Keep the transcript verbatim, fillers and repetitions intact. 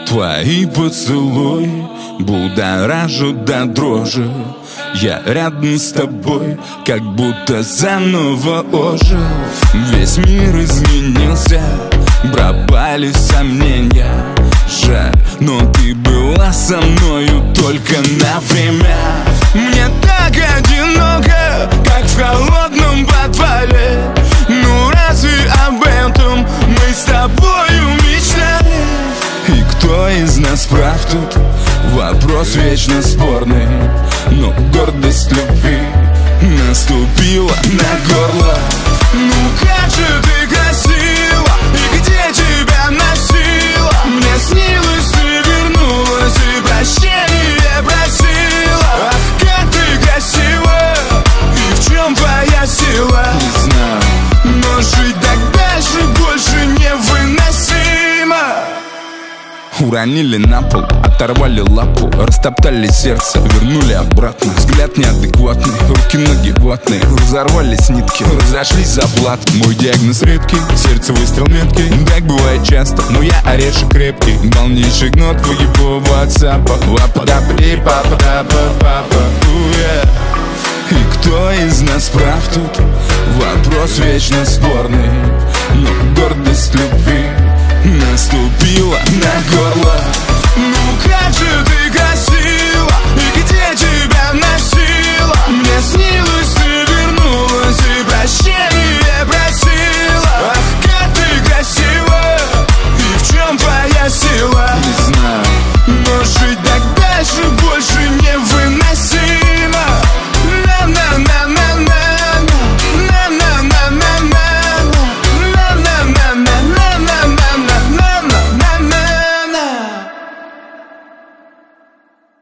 Твои поцелуи будоражат до дрожи. Я рядом с тобой, как будто заново ожил. Весь мир изменился, пропали сомнения. Жаль, но ты была со мною только на время. Мне так одиноко, как в холодном подвале. Ну разве об этом мы с тобою мечтали? И кто из нас прав тут? Вопрос вечно спорный. Но гордость любви наступила на горло. Ну как же ты красива, и где тебя носила? Мне снилось, ты вернулась и прощение просила. Ах, как ты красива, и в чем твоя сила? Не знаю, но жить так дальше больше невыносимо. Уронили на пол, оторвали лапу, растоптали сердце, вернули обратно. Взгляд неадекватный, руки-ноги ватные, разорвались нитки, разошлись заплаты. Мой диагноз редкий, сердце выстрел меткий. Так бывает часто, но я орешек крепкий. Полнейший гнот твоего ватсапа. Вапа-да-при, папа-да-па-папа. И кто из нас прав тут? Вопрос вечно спорный. Но гордость любви наступила на горло. Ну как же ты красива, и где тебя носила? Мне снилось, ты вернулась и прощение просила. Ах, как ты красива, и в чем твоя сила?